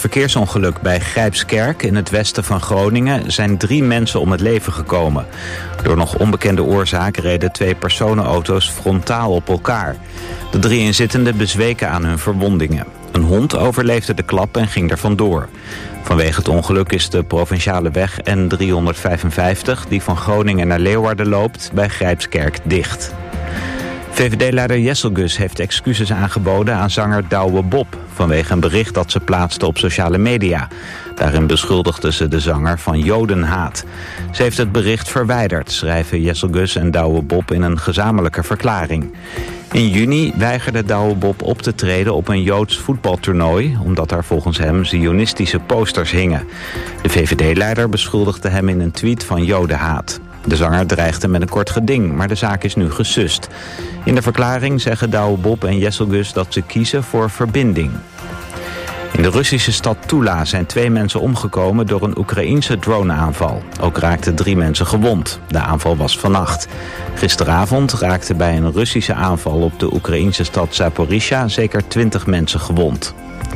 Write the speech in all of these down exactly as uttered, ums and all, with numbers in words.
verkeersongeluk bij Grijpskerk in het westen van Groningen zijn drie mensen om het leven gekomen. Door nog onbekende oorzaak reden twee personenauto's frontaal op elkaar. De drie inzittenden bezweken aan hun verwondingen. Een hond overleefde de klap en ging er vandoor. Vanwege het ongeluk is de provinciale weg N driehonderdvijfenvijftig... die van Groningen naar Leeuwarden loopt, bij Grijpskerk dicht. V V D-leider Jesselgus heeft excuses aangeboden aan zanger Douwe Bob vanwege een bericht dat ze plaatste op sociale media. Daarin beschuldigde ze de zanger van jodenhaat. Ze heeft het bericht verwijderd, schrijven Jesselgus en Douwe Bob in een gezamenlijke verklaring. In juni weigerde Douwe Bob op te treden op een Joods voetbaltoernooi, omdat daar volgens hem zionistische posters hingen. De V V D-leider beschuldigde hem in een tweet van jodenhaat. De zanger dreigde met een kort geding, maar de zaak is nu gesust. In de verklaring zeggen Douwe Bob en Jesselgus dat ze kiezen voor verbinding. In de Russische stad Tula zijn twee mensen omgekomen door een Oekraïense droneaanval. Ook raakten drie mensen gewond. De aanval was vannacht. Gisteravond raakten bij een Russische aanval op de Oekraïense stad Zaporizhia zeker twintig mensen gewond.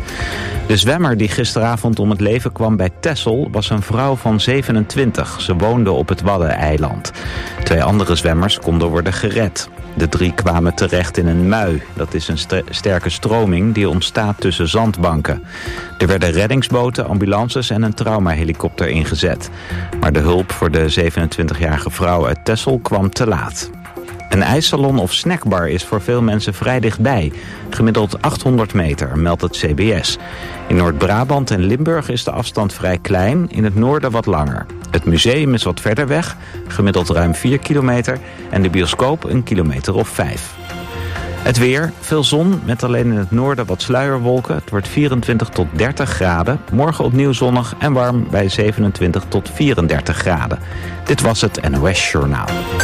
De zwemmer die gisteravond om het leven kwam bij Texel was een vrouw van zevenentwintig. Ze woonde op het Waddeneiland. Twee andere zwemmers konden worden gered. De drie kwamen terecht in een mui. Dat is een st- sterke stroming die ontstaat tussen zandbanken. Er werden reddingsboten, ambulances en een traumahelikopter ingezet. Maar de hulp voor de zevenentwintigjarige vrouw uit Texel kwam te laat. Een ijssalon of snackbar is voor veel mensen vrij dichtbij. Gemiddeld achthonderd meter, meldt het C B S. In Noord-Brabant en Limburg is de afstand vrij klein, in het noorden wat langer. Het museum is wat verder weg, gemiddeld ruim vier kilometer... en de bioscoop een kilometer of vijf. Het weer, veel zon, met alleen in het noorden wat sluierwolken. Het wordt vierentwintig tot dertig graden. Morgen opnieuw zonnig en warm bij zevenentwintig tot vierendertig graden. Dit was het N O S Journaal.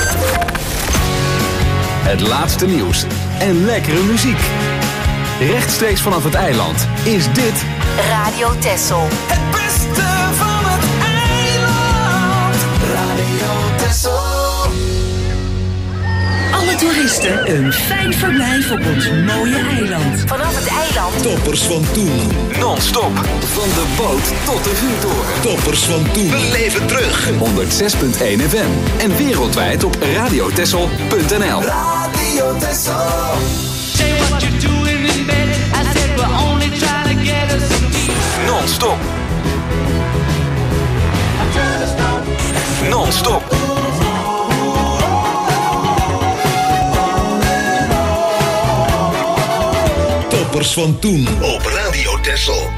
Het laatste nieuws en lekkere muziek. Rechtstreeks vanaf het eiland is dit Radio Texel. Het beste van het eiland. Radio Texel. Alle toeristen een fijn verblijf op ons mooie eiland. Vanaf het eiland. Toppers van toen. non-stop van de boot tot de vuurtoren. Toppers van toen. We leven terug. honderdzes punt één F M en wereldwijd op radiotexel punt n l. Radio Texel. Say what you're doing in bed. I said we're only trying to get us some peace. Non-stop. Non-stop. Toppers van toen op Radio Texel.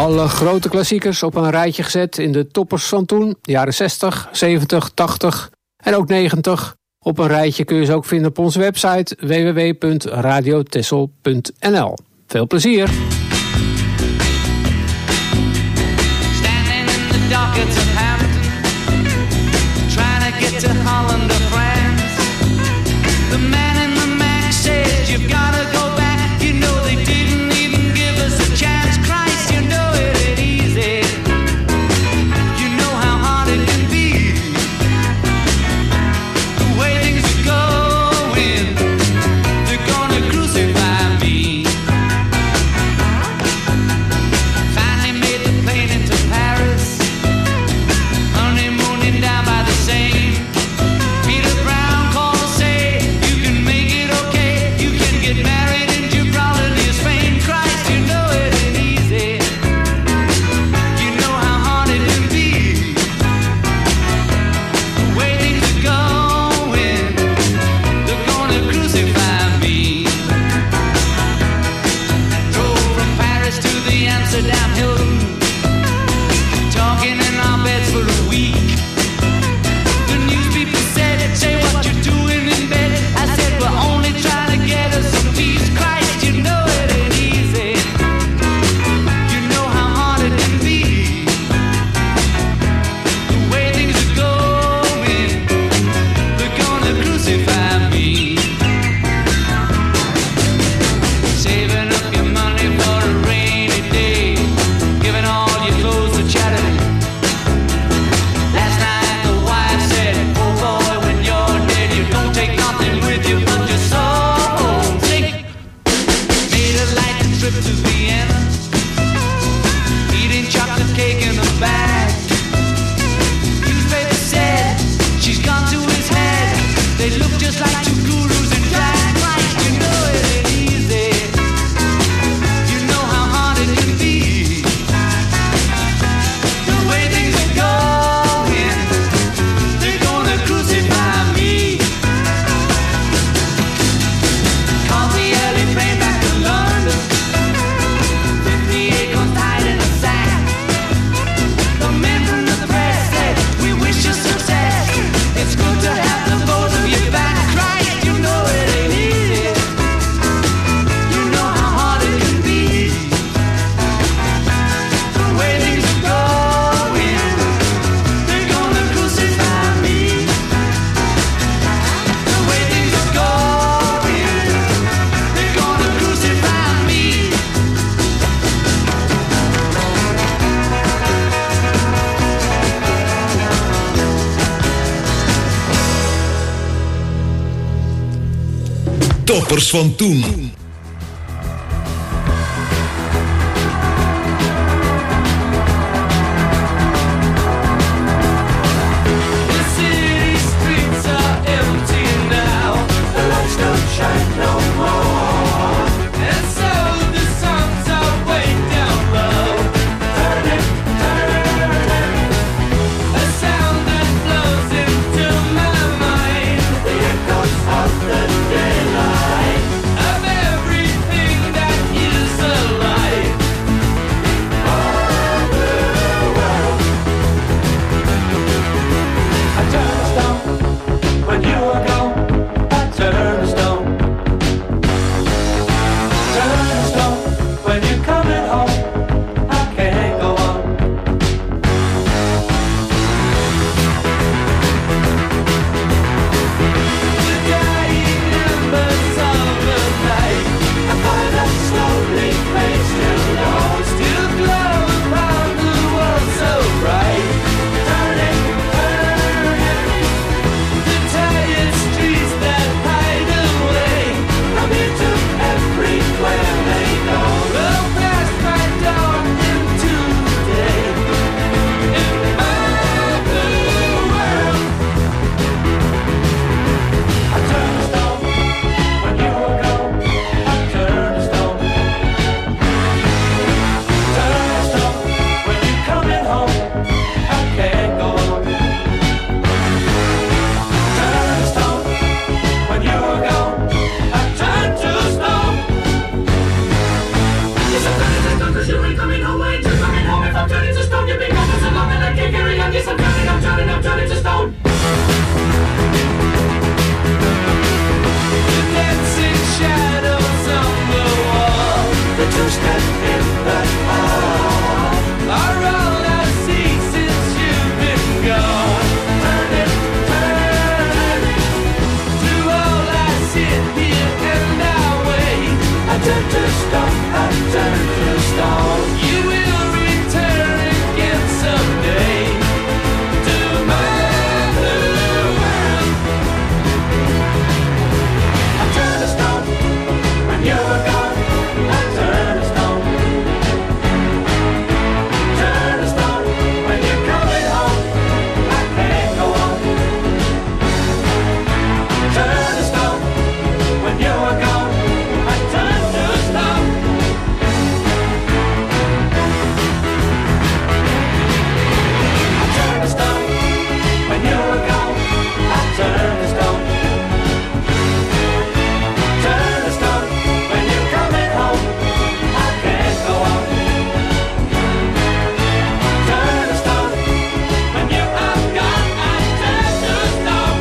Alle grote klassiekers op een rijtje gezet in de toppers van toen. De jaren zestig, zeventig, tachtig en ook negentig. Op een rijtje kun je ze ook vinden op onze website w w w punt radio texel punt n l. Veel plezier! Standing in the dockets of Hampton, trying to get to Holland or France. The man in the Mac says you've gotta go back. You know they didn't even give us a chance. Christ, you know it ain't easy. You know how hard it can be. The way things are going, they're gonna crucify me. Finally made the plane into Paris, honeymooning down by the Seine. Peter Brown called to say you can make it okay. You can get married in Gibraltar near Spain. Christ, you know it ain't easy. You know how hard it can be. The way things are going, they're gonna crucify me. Drove from Paris to the Amsterdam Hilton, talking in our beds for a week. The news people said, say what you're doing in bed. I said, we're only trying to get us some peace. Christ, you know it ain't easy. You know how hard it can be. The way things are going, they're gonna crucify me. Saving up your money for a rainy day, giving all your clothes to charity. Last night the wife said, oh boy, when you're dead you don't take nothing with you but your soul. Sick. Made a light trip to Vienna, eating chocolate cake in a bag. Newspaper said she's gone to his head. They look just like two gurus in drag. Christ, you know it ain't easy. You know how hard it can be. The way things are going, they're gonna crucify me. Caught the early plane back to London, fifty-eight guns tied in a sack. The men from the press said, we wish you success. It's good to have the both of you back. Christ, you know it ain't easy. You know how hard it can be. The way things are going, they're gonna crucify me. The way things are going, they're gonna crucify me. Toppers van toen. The city streets are empty now. The lights don't shine no more. And so the songs are way down low. Turn it, turn it. A sound that flows into my mind. The echoes of the daylight. Of every turn to stone, I turn to stone. You will return again someday to my blue world. I turn to stone when you were gone. I turn to stone. Turn to stone when you're coming home. I can't go on. Turn to stone when you were gone. I turn to stone. I turn to stone when you were gone. I turn to stone. Turn to stone when you're coming home. I can't go on. Turn to stone when you are gone. I turn to stone.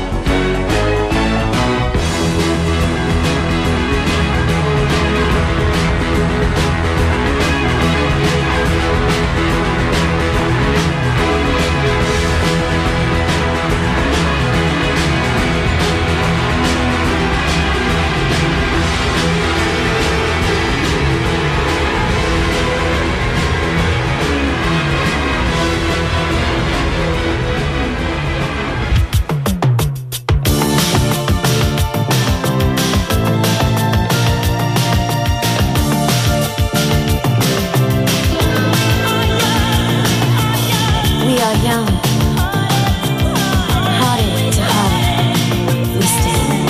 We are young, heartache to heartache, we stand.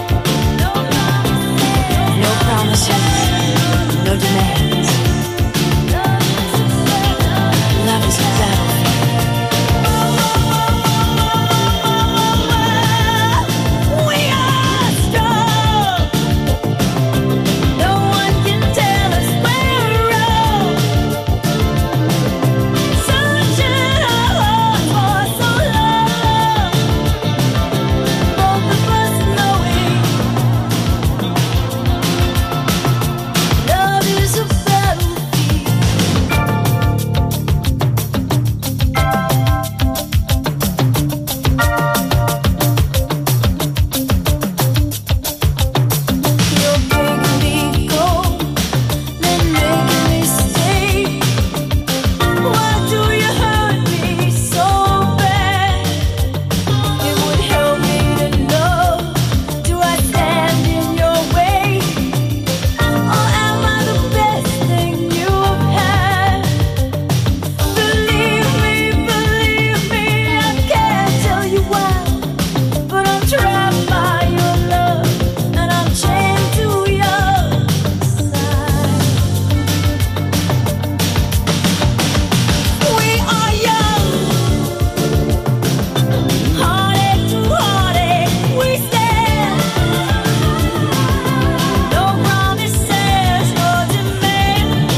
No promises, no demands. Love is a battlefield. We are strong. No one can tell us we're wrong. Searching our hearts for so long, both of us knowing love is a battlefield. You're making me go, then making me stay. Why do you hurt me so bad? It would help me to know, do I stand in your way? Or am I the best thing you've had? Believe me, believe me, I can't tell you why, but I'm trapped by your love, and I'm chained to your side. We are young, heartache to heartache, we stand. No promises, no demands.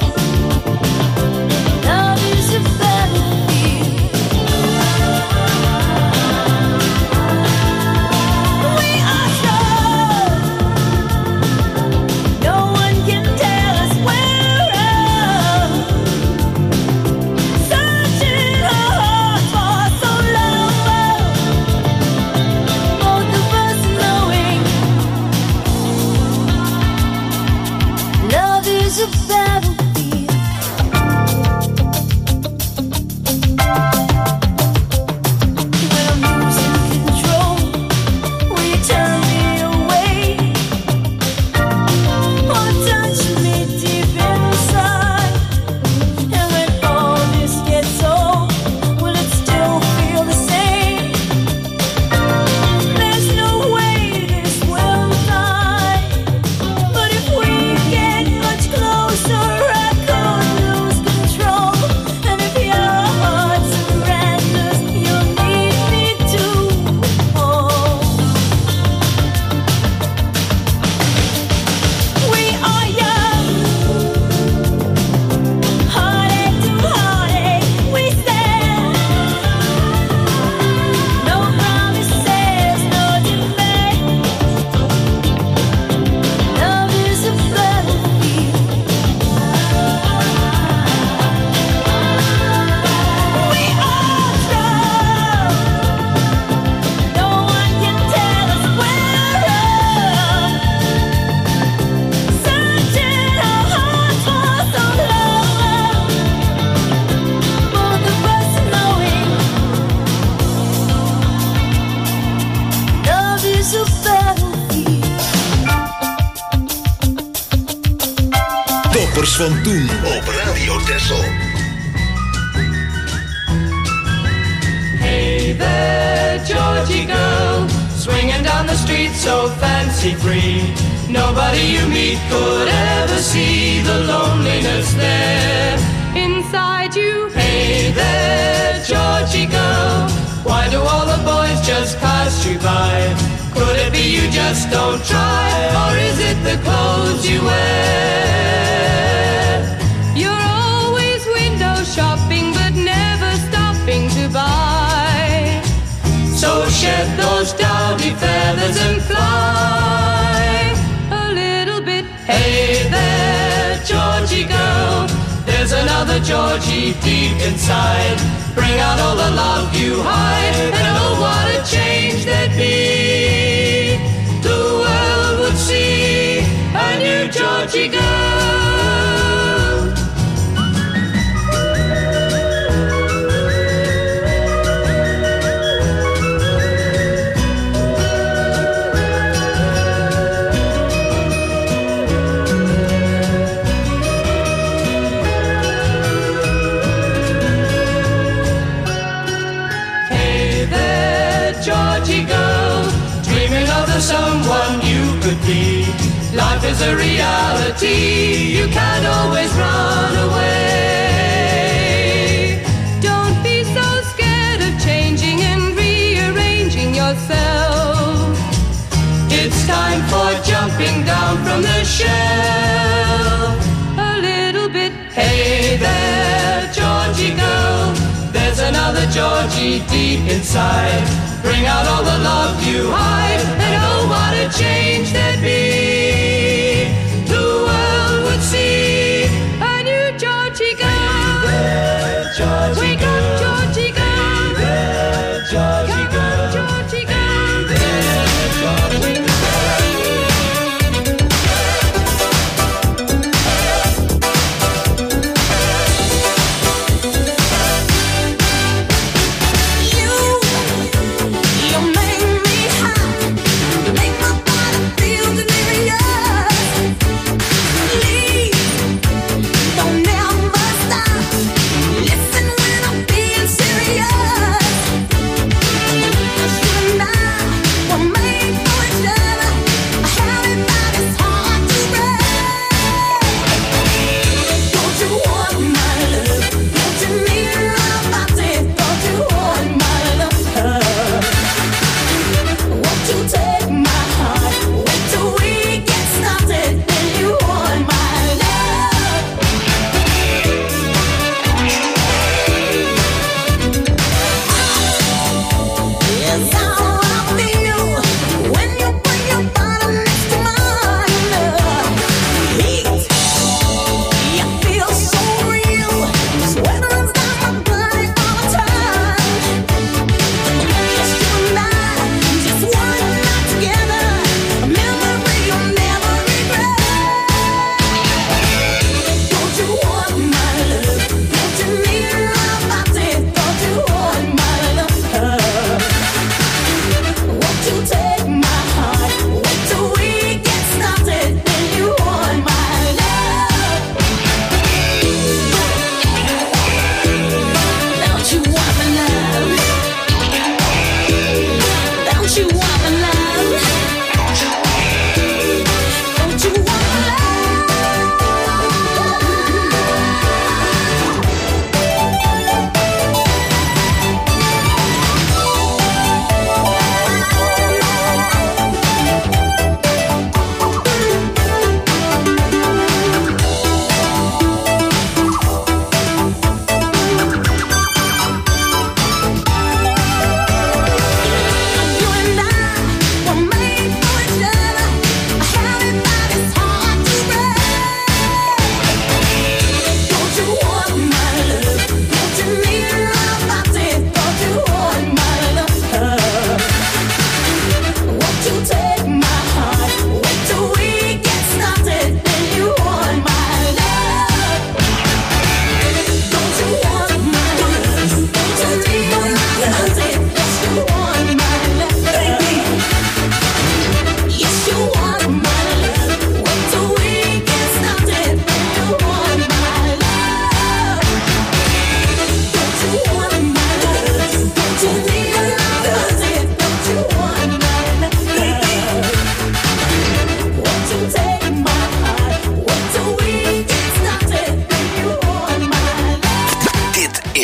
Love is a battlefield. We are strong. No one can tell us we're wrong. Searching our hearts for so long, both of us knowing love is a battlefield. When I'm losing control, will you turn me away? Or touch me deep inside? And when all this gets old, will it still feel the same? There's no way this will die, but if we get much closer, Toppers van toen op Radio Texel. Hey there, Georgie girl, swinging down the street so fancy-free. Nobody you meet could ever see the loneliness there inside you. Hey there, Georgie girl, why do all the boys just pass you by? Could it be you just don't try, or is it the clothes you wear? You're always window shopping but never stopping to buy. So shed those dowdy feathers and fly A little bit. Hey there, Georgie girl, there's another Georgie deep inside. Bring out all the love you hide, and oh, what a change there'd be. The world would see a new Georgie girl. Georgie girl, dreaming of the someone you could be. Life is a reality, you can't always run away. Don't be so scared of changing and rearranging yourself. It's time for jumping down from the shelf. A little bit. Hey there, Georgie girl, there's another Georgie deep inside. Bring out all the love you hide, and oh, what a change there'd be. The world would see A new Georgie girl. there, Georgie Wake girl. up, Georgie girl. There, Georgie Come girl. on, Georgie girl. There, Georgie girl. You make me hot, make my body feel the need.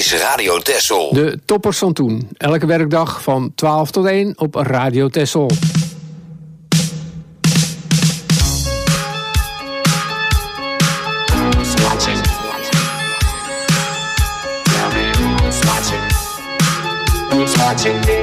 is Radio Texel. De Toppers van toen. Elke werkdag van twaalf tot één op Radio Texel. Watching me.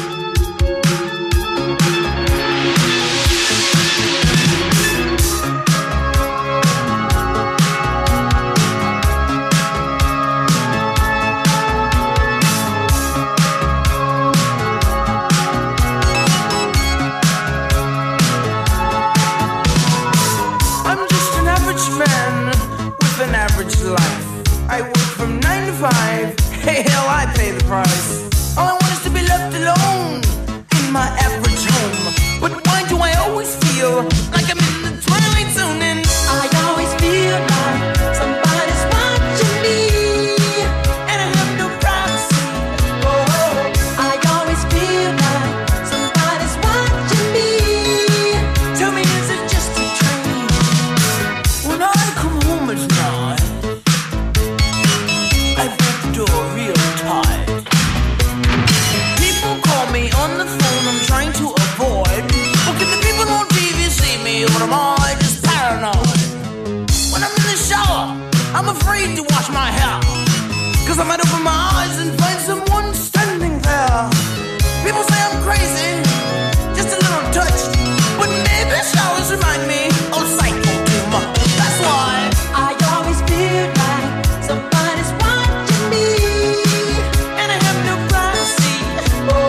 I'm just an average man with an average life. I work from nine to five. Hey, hell, I pay the price. All I want is to be left alone in my average home. But why do I always feel like I'm in the twilight zone? And I always feel like somebody's watching me, and I have no privacy. Oh, I always feel like somebody's watching me. Tell me, is it just a dream? When I come home at night, I break the door real tight. On the phone I'm trying to avoid. Well, can the people on T V see me, or am I just paranoid? When I'm in the shower, I'm afraid to wash my hair, cause I might open my eyes and find someone standing there. People say I'm crazy, just a little touched, but maybe showers remind me of psycho too much. That's why I always feel like somebody's watching me, and I have no privacy. Oh,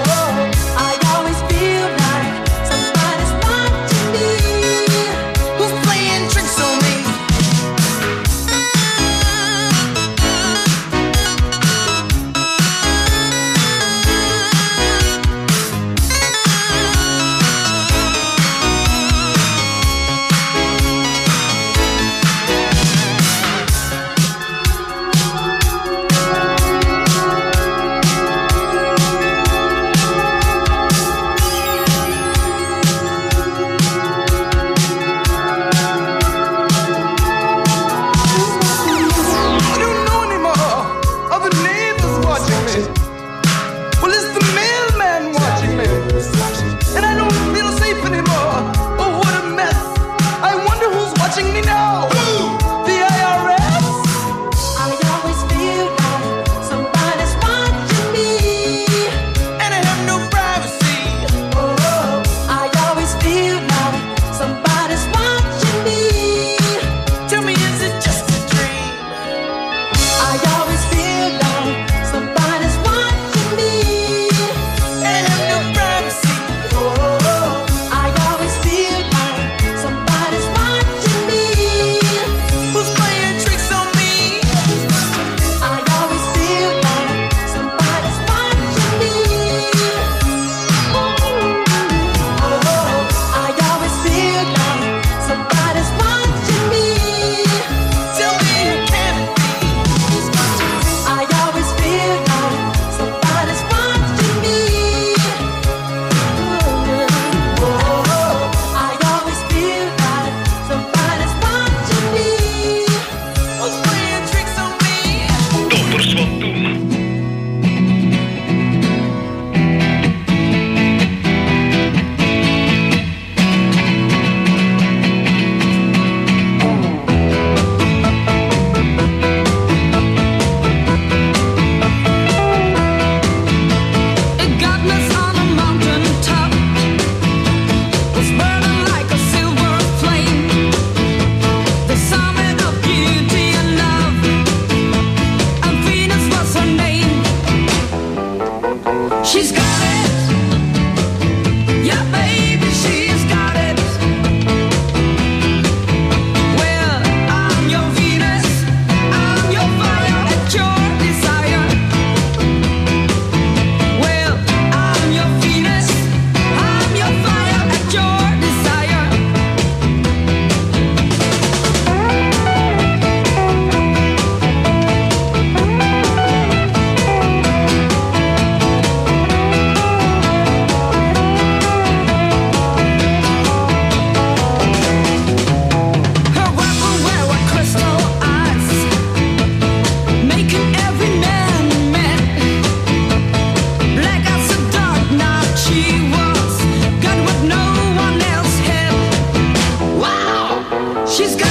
me.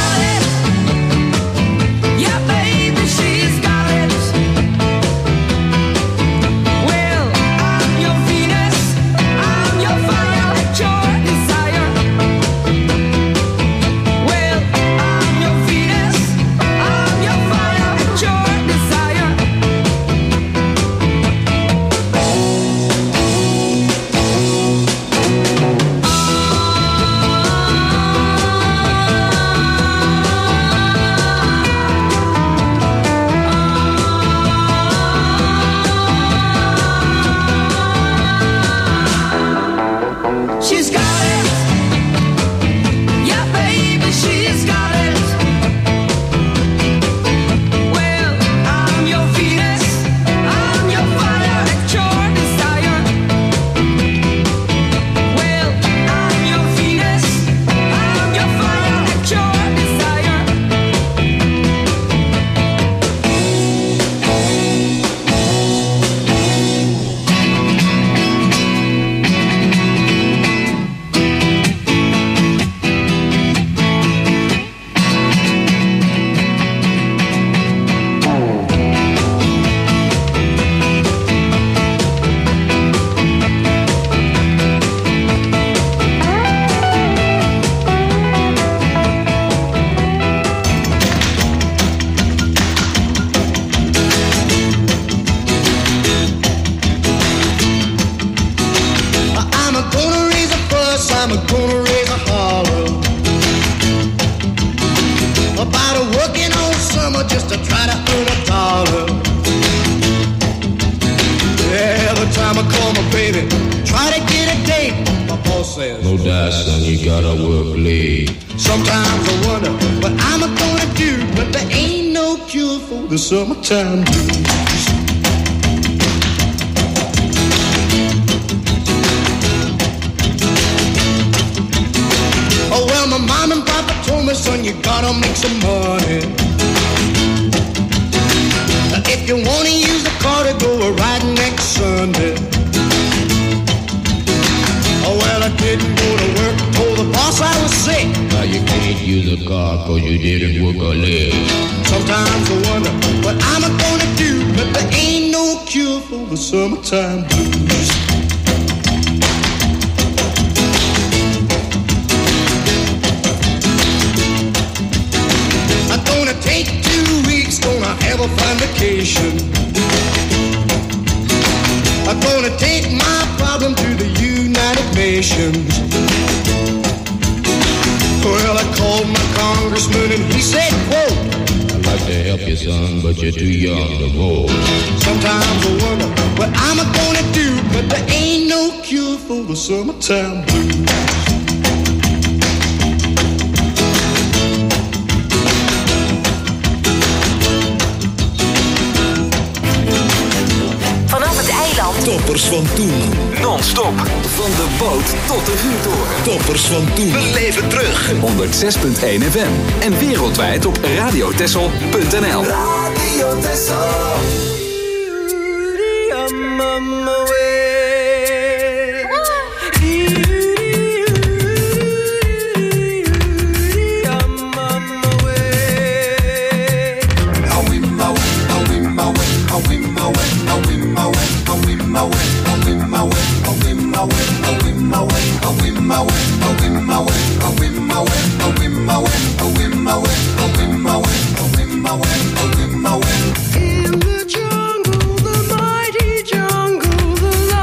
got it. Yeah, baby, she's got it. Well, I'm your Venus, I'm your fire, your desire. Well, I'm your Venus, I'm your fire, your desire. She's got it. Yeah, baby, she's got it. Well, I'm your Venus, I'm your fire and your desire. Well, I'm your Venus, I'm your fire and your desire. I'm a gonna raise a fuss, I'm a gonna raise a holler about a working all summer just to try to earn a dollar. Every time I call my baby, try to get a date, my boss says, No die, son, you gotta work late. sometimes I wonder what I'm gonna do, but there ain't no cure for the summertime blues. Oh well, my mom and papa told me, son, you gotta make some money. If you wanna use the car to go a ride next Sunday. Oh well, I didn't go to work, told the boss I was sick. Now you can't use a car cause you didn't work a leg. Sometimes I wonder what I'm gonna do, but there ain't no cure for the summertime blues. I'm gonna take two weeks, gonna have a fine vacation. I'm gonna take my problem to the United Nations. Well, I called my congressman and he said, quote, I'd like to help you, son, but you're too young to vote. sometimes I wonder what I'm gonna do, but there ain't no cure for the summertime blues. Vanaf het eiland. Toppers van toen. Non-stop. Van de boot tot de vuurtoren. Toppers van toen. Beleef het terug. honderd zes komma één F M. En wereldwijd op radiotessel punt n l. Radio Tessel. I'm on my way. I'm on my way. I'm in my way. I'm in my way. I'm in my way. I'm in my way. I'm in my way. I'm in my way. I'm in my way. I'm in my way. I'm in my way. I'm in my way. I'm in my way. I'm in my way. I'm in my way. I'm in my way. I'm in my way. I'm in my way. In the jungle, the mighty jungle, the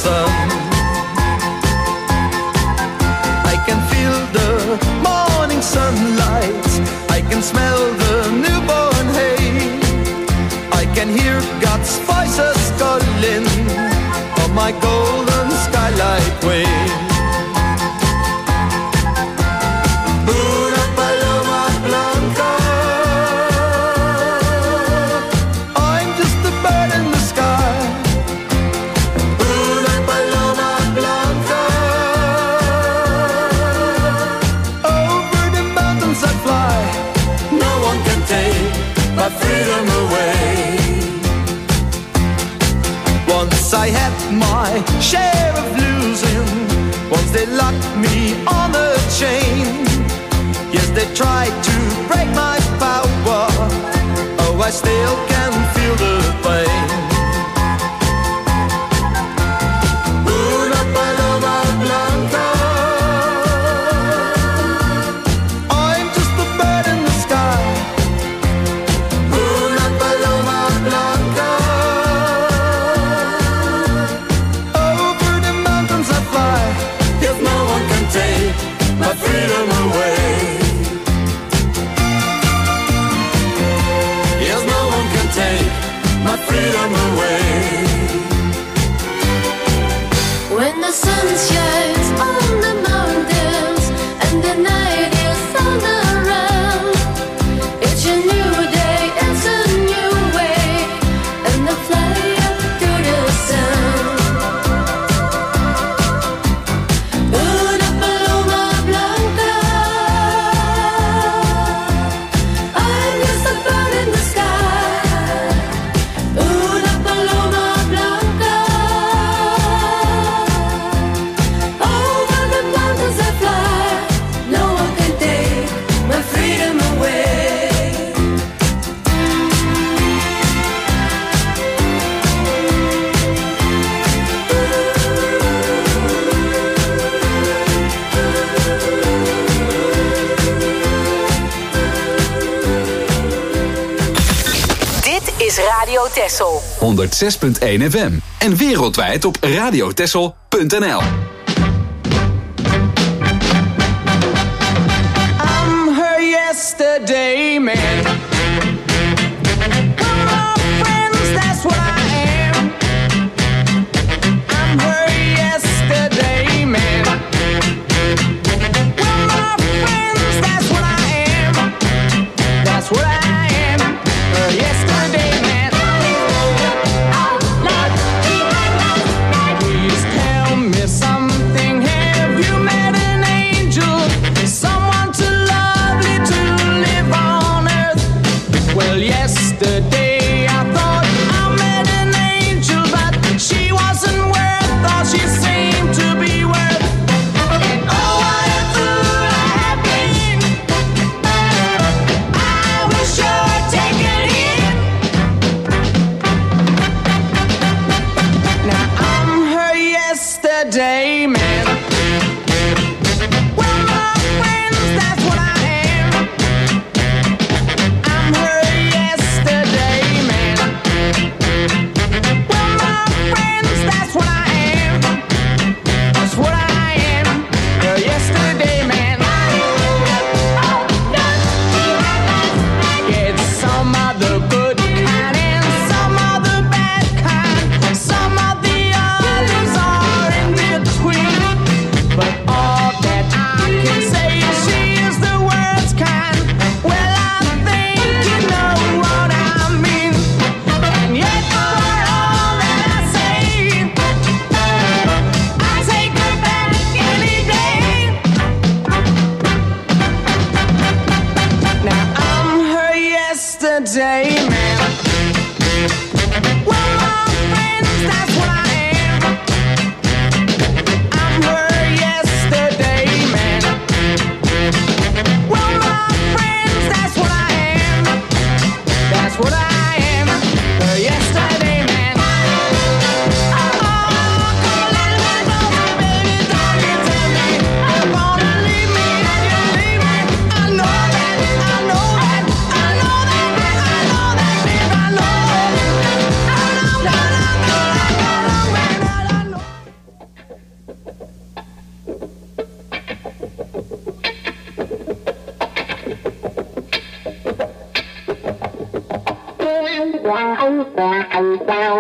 sun. I can feel the morning sunlight. I can smell the newborn hay. I can hear God's voices calling on my golden skylight way. Una paloma blanca, I'm just a bird in the sky. Una paloma blanca, over the mountains I fly. No one can take my freedom away. Once I had my share of losing. Once they locked me on a chain. Yes, they tried to break my power. Oh, I still can feel the pain. Una paloma blanca, I'm just a bird in the sky. Una paloma blanca, over the mountains I fly. If no one can take my freedom away. Yes, no one can take my freedom away. When the sun shines on the mountains and the night is all around, it's a new day, it's a new way, and I fly up to the sun. Una paloma blanca, I'm just a bird in the sky. Una paloma blanca, over the mountains I fly. No one can take my freedom away. Dit is Radio Texel. honderd zes punt één F M. En wereldwijd op radiotessel punt n l. I'm her yesterday man. We're all friends, that's what I am. I'm her yesterday man. We're all friends, that's what I am. That's what I am. Her yesterday man. Please tell me something. Have you met an angel? Someone too lovely to live on.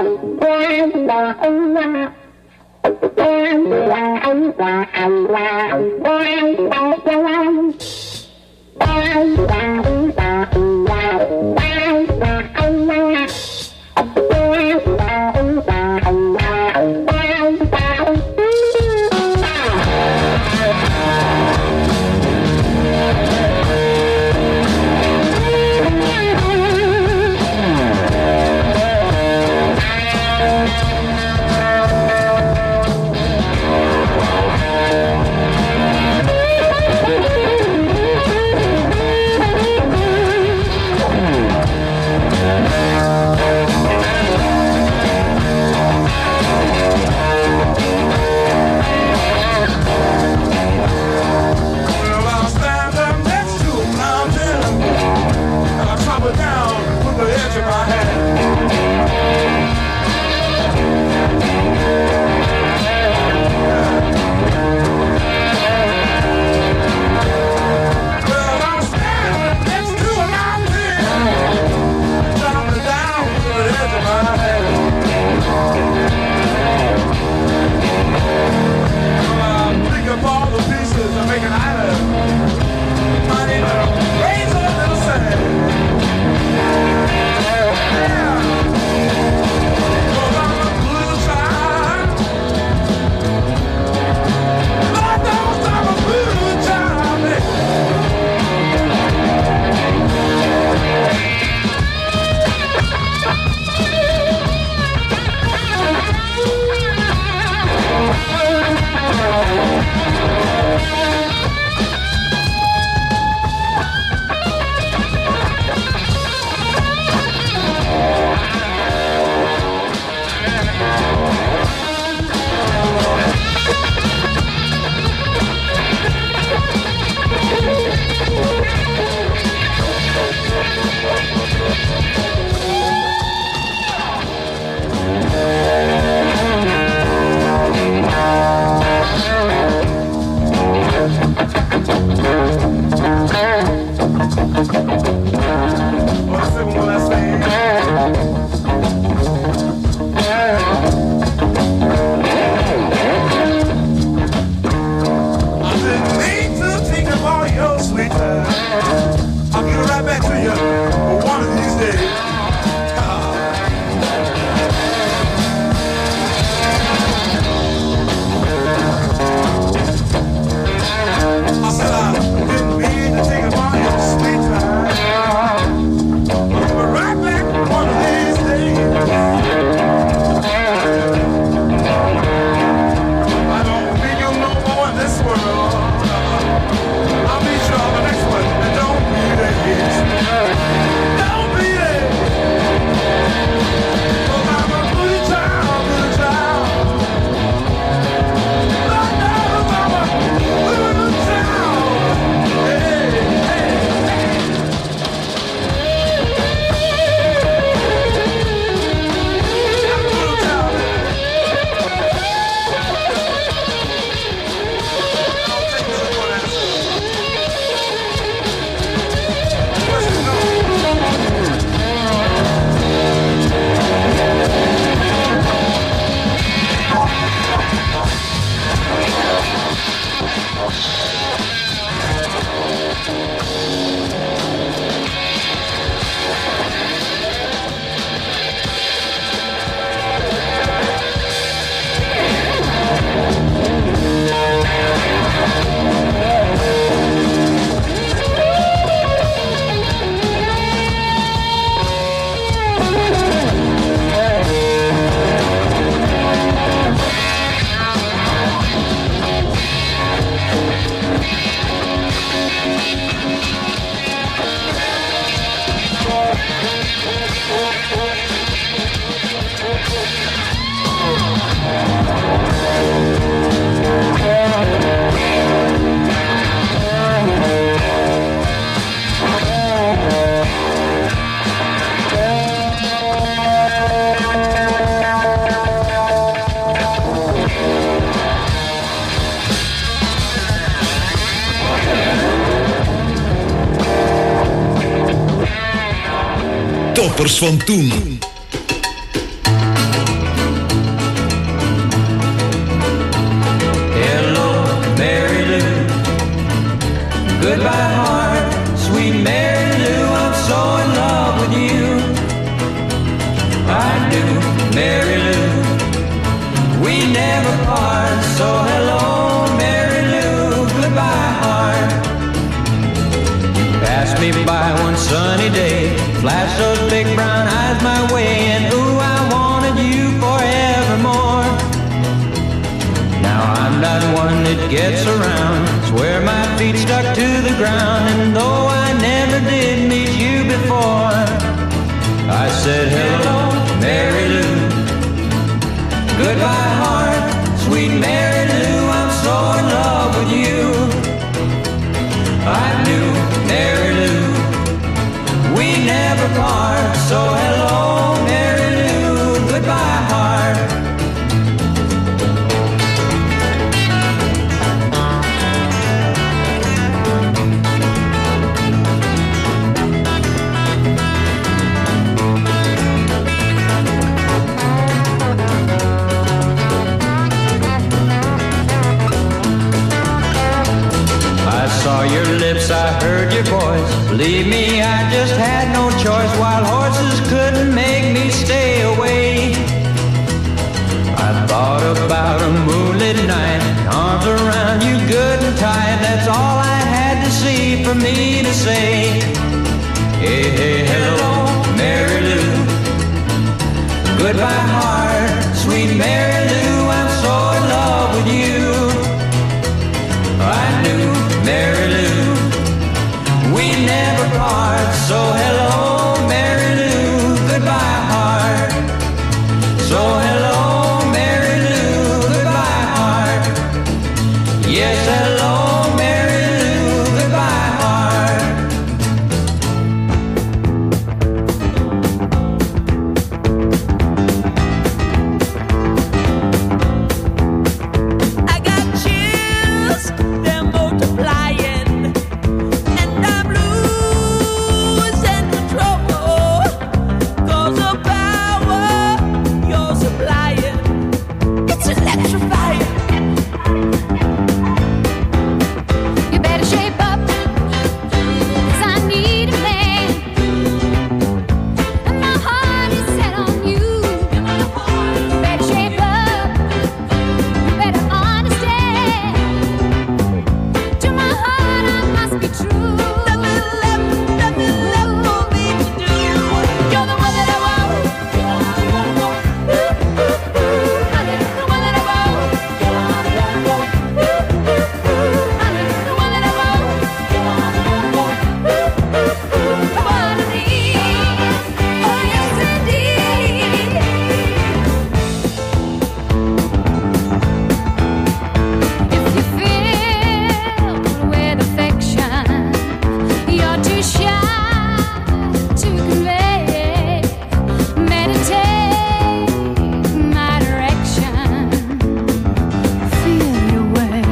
Toppers van toen. never part. So hello, Mary Lou, goodbye, heart. Passed me by one sunny day, flashed those big brown eyes my way, and ooh, I wanted you forevermore. Now I'm not one that gets around, swear my feet stuck to the ground, and though I never did meet you before, I said hello, Mary Lou, goodbye, heart, sweet Mary Lou, I'm so in love with you. I knew, Mary Lou, we never part, so hello, Mary Lou, goodbye, heart. I saw your lips, I heard your voice. Believe me, I just had no choice. Wild horses couldn't make me stay away. I thought about a moonlit night, arms around you good and tight. That's all I had to see for me to say. Hey, hey, hello, Mary Lou, goodbye, heart, sweet Mary Lou, I'm so in love with you. I knew, Mary Lou, we never part, so hello, Mary Lou, goodbye, heart. So hello, Mary Lou, goodbye, heart. Yes, hello, Mary Lou, goodbye, heart. I got chills, they're multiplying, and I'm losing control. 'Cause the power you're supplying, it's electrifying. You better shape up, 'cause I need a man, and my heart is set on you. You better shape up, you better understand. To my heart I must be true. Nothing left, nothing left for me to do. You're the one that I want. Honey, the one that I want. Honey, the one that I want. The one I need. Oh yes indeed. If you filled with affection, you're too shy to convey. Meditate my direction, feel your way.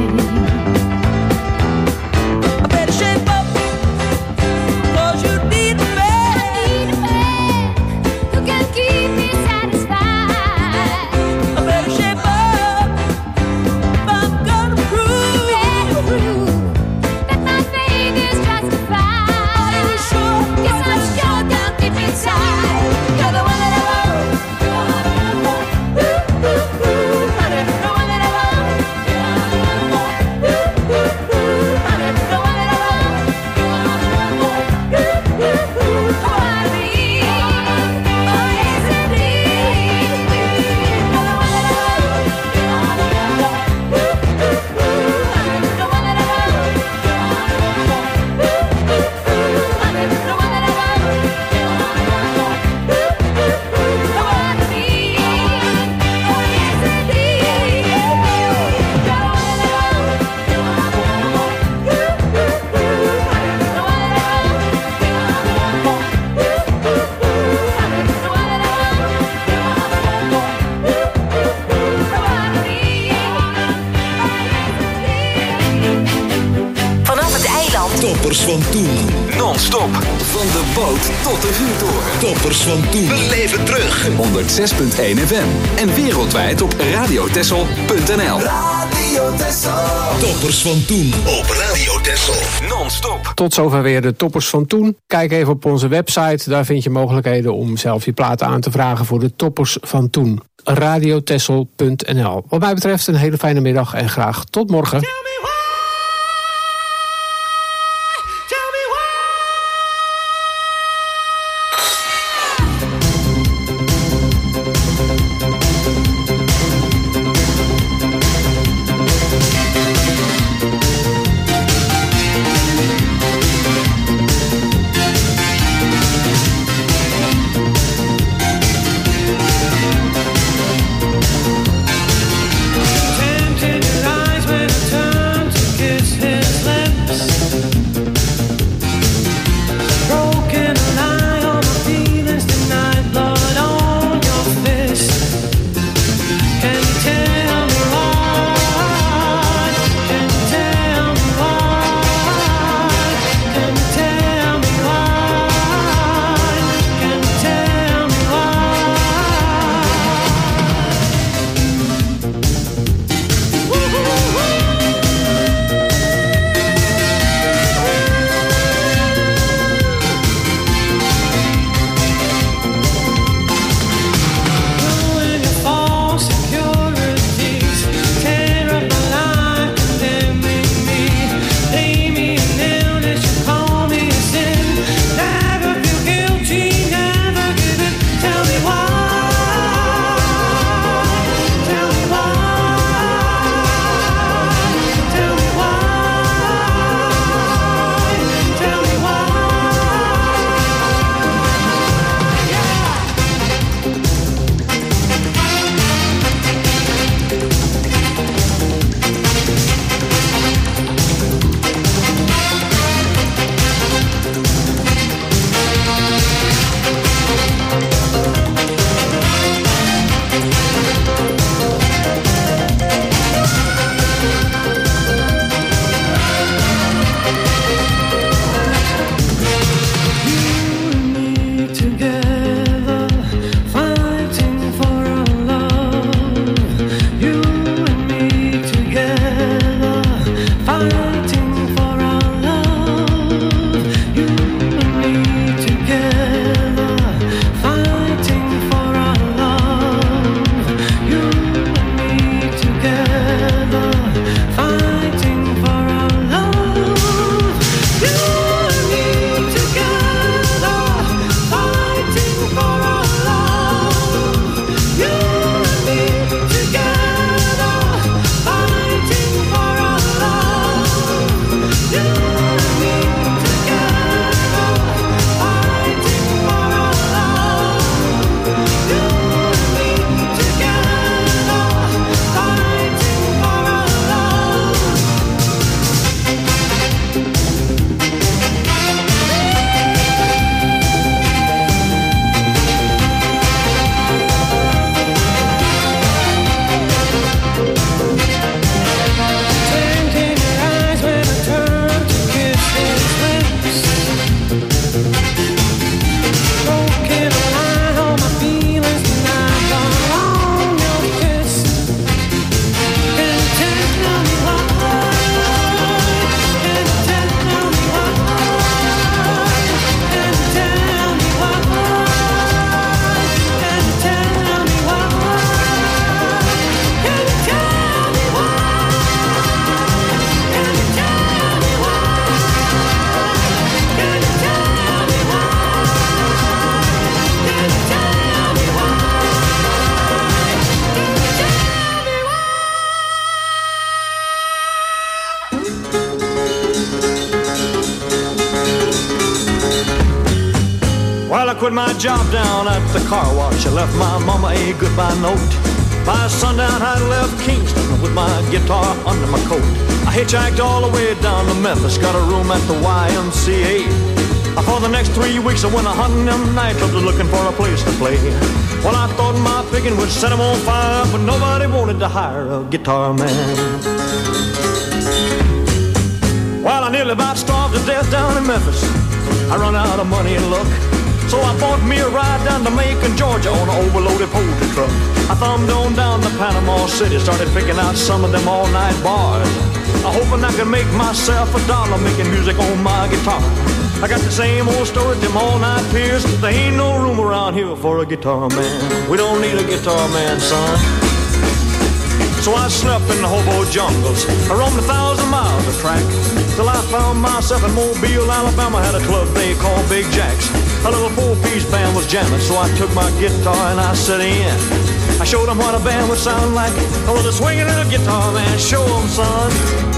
I better shape up, 'cause you need a man. Need a man who can keep me satisfied. I better shape up if I'm gonna prove. Better prove that my faith is justified. Are you sure? Yes, I'm sure down deep inside. You're the one that I want. Honey, the one that I want. Honey, the one that I want. The one I need. Oh yes indeed. You're the one that I want. Honey, the one that I want. Honey, the one that I want. The one I need. Oh yes indeed. You're the one that I want. The one that I Vanaf het eiland. Toppers van toen. Non-stop. Van de boot tot de vuurtoren. Toppers van toen. Beleef het terug. honderd zes punt één F M. En wereldwijd op radiotessel punt n l. Radio Radio Texel. Toppers van toen op Radio Texel. Non-stop. Tot zover weer de toppers van toen. Kijk even op onze website. Daar vind je mogelijkheden om zelf je platen aan te vragen voor de toppers van toen. radiotessel punt n l. Wat mij betreft een hele fijne middag en graag tot morgen. quit my job down at the car wash. I left my mama a goodbye note. By sundown I left Kingston with my guitar under my coat. I hitchhiked all the way down to Memphis, got a room at the Y M C A. For the next three weeks I went a hunting them nightclubs looking for a place to play. Well, I thought my picking would set them on fire, but nobody wanted to hire a guitar man. Well, I nearly about starved to death down in Memphis. I run out of money and luck. So I bought me a ride down to Macon, Georgia on an overloaded poultry truck. I thumbed on down to Panama City, started picking out some of them all-night bars. I hoping I could make myself a dollar making music on my guitar. I got the same old story, them all-night peers. There ain't no room around here for a guitar man. We don't need a guitar man, son. So I slept in the hobo jungles. I roamed a thousand miles of track till I found myself in Mobile, Alabama. Had a club they called Big Jack's. A little four-piece band was jamming, so I took my guitar and I set in. I showed them what a band would sound like. I was a swinging little guitar man. Show them, son.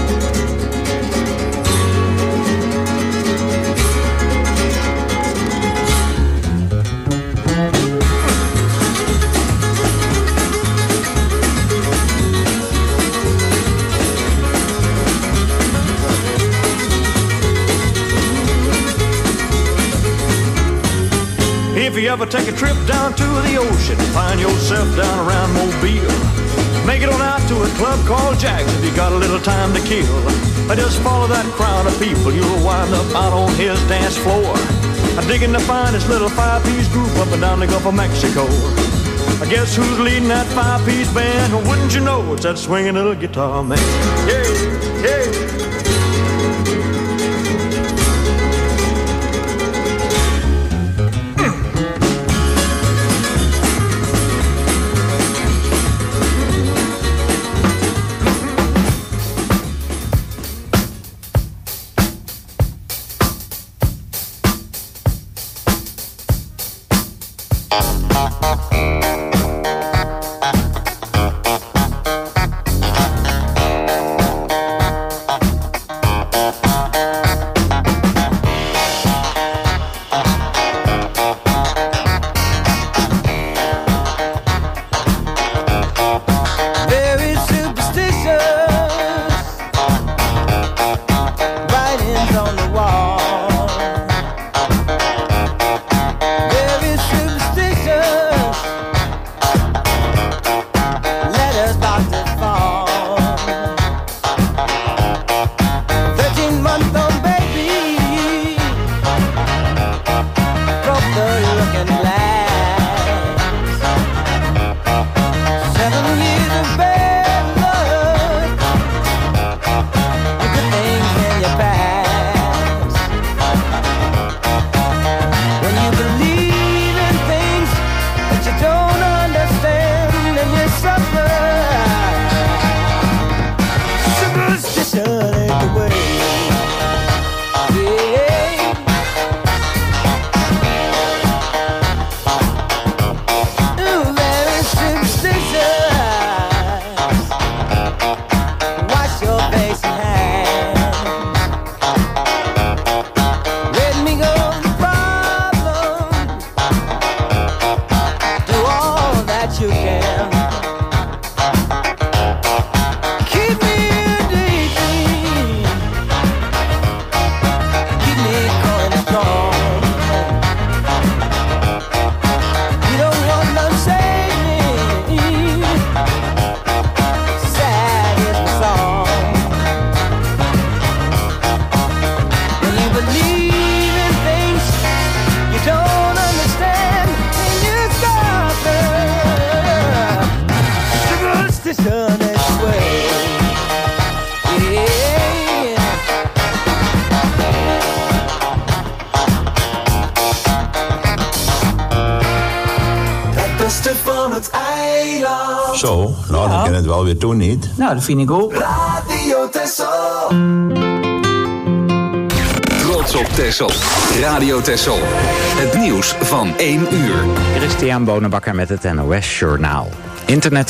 If you ever take a trip down to the ocean, find yourself down around Mobile, make it on out to a club called Jack's if you got a little time to kill. I just follow that crowd of people, you'll wind up out on his dance floor. I'm digging to find this little five-piece group up and down the Gulf of Mexico. I guess who's leading that five-piece band? Well, wouldn't you know it's that swinging little guitar man? Yeah, yeah. Zo, nou dan kan het wel weer doen, niet? Nou, dat vind ik ook. Radio Texel. Trots op Texel. Radio Texel. Het nieuws van één uur. Christian Bonenbakker met het N O S Journaal. Internet